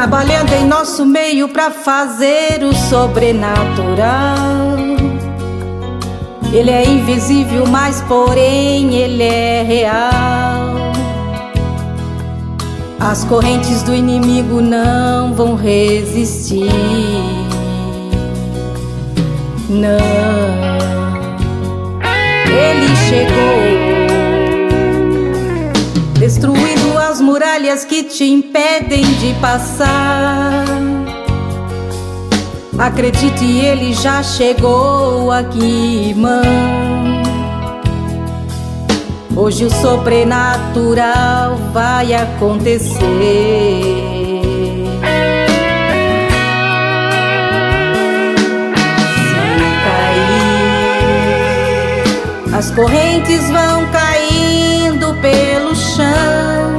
trabalhando em nosso meio para fazer o sobrenatural. Ele é invisível, mas porém Ele é real. As correntes do inimigo não vão resistir. Não, Ele chegou, destruindo as muralhas que te impedem de passar. Acredite, Ele já chegou aqui, irmão. Hoje o sobrenatural vai acontecer. Se cair, as correntes vão caindo pelo chão.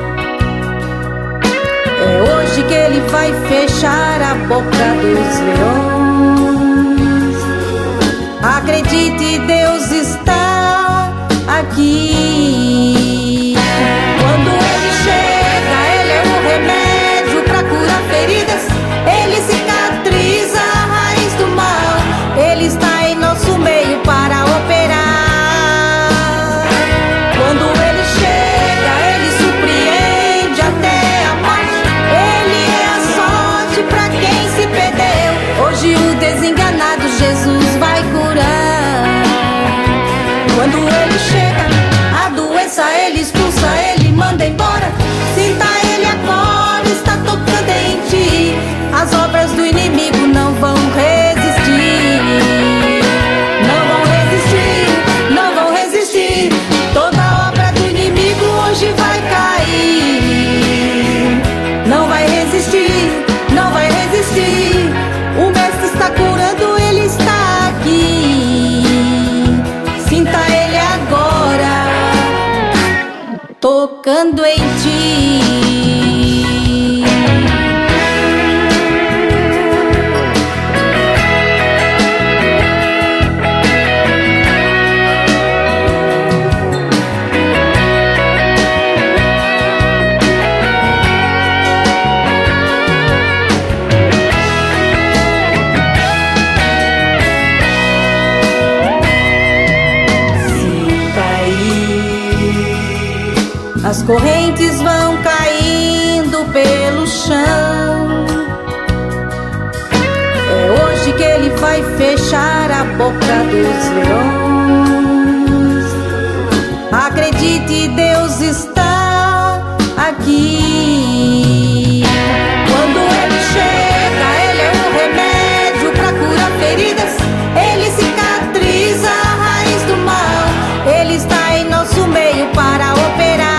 É hoje que Ele vai fechar a boca dos leões. Acredite, Deus está aqui. Quando Ele chega, Ele é o remédio para curar feridas. Ele cicatriza a raiz do mal. Ele está em nosso meio para operar. Quando Ele chega, Ele surpreende até a morte. Ele é a sorte para quem se perdeu. Hoje o desenganado Jesus vai curar. Quando Ele chega, a doença Ele expulsa, Ele manda embora. Sinta Ele agora, está tocando em ti. As obras do inimigo não vão resistir. Não vão resistir, não vão resistir. Toda obra do inimigo hoje vai cair. Não vai resistir, não vai resistir. O Mestre está curando, Ele está aqui. Sinta Ele agora, tocando em ti. As correntes vão caindo pelo chão. É hoje que Ele vai fechar a boca dos leões. Acredite, Deus está aqui. Quando Ele chega, Ele é o remédio para curar feridas. Ele cicatriza a raiz do mal. Ele está em nosso meio para operar.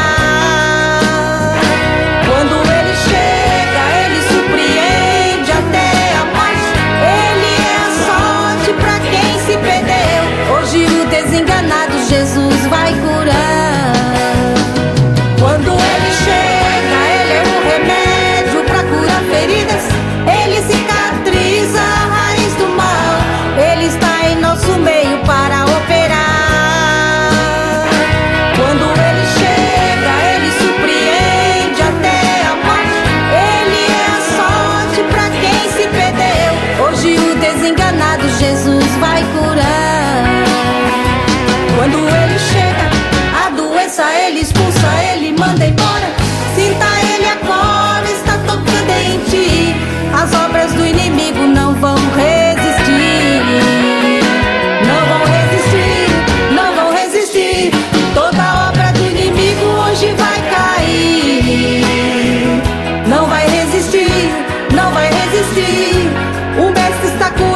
Desenganado Jesus vai curar. Quando Ele chega, Ele é o remédio para curar feridas. Ele cicatriza a raiz do mal. Ele está em nosso meio para operar. Quando Ele chega, Ele surpreende até a morte. Ele é a sorte para quem se perdeu. Hoje o desenganado Jesus vai curar. Quando Ele chega, a doença Ele expulsa, Ele manda embora. Sinta Ele agora, está tocando em ti. As obras do inimigo não vão resistir. Não vão resistir, não vão resistir. Toda obra do inimigo hoje vai cair. Não vai resistir, não vai resistir. O Mestre está curando.